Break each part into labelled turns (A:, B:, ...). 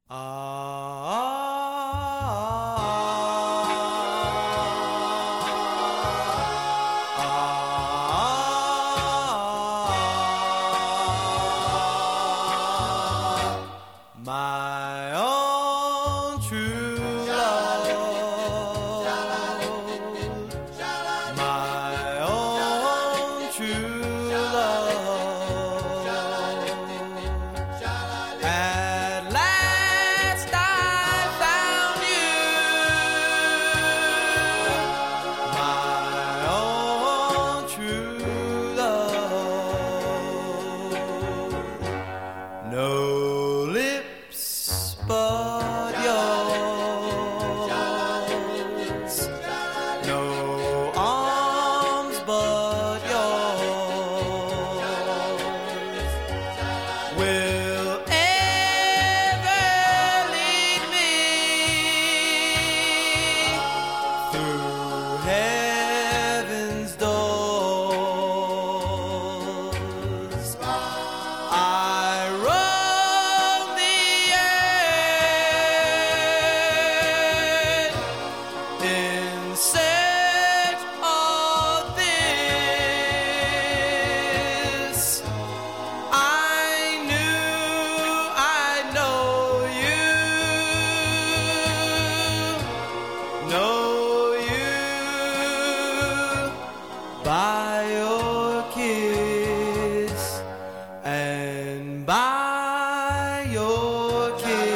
A: My own true love, my own true love. At last I found you, my own true love. No lips but yours, no arms but yours will ever lead me through heaven's doors. I roam the earth in search of this. I know you by your kiss and by your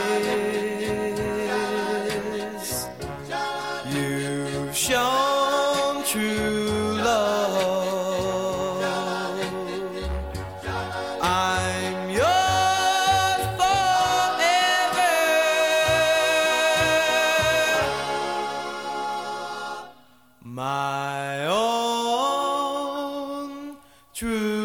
A: kiss. You've shown true love. I'm yours forever, my own true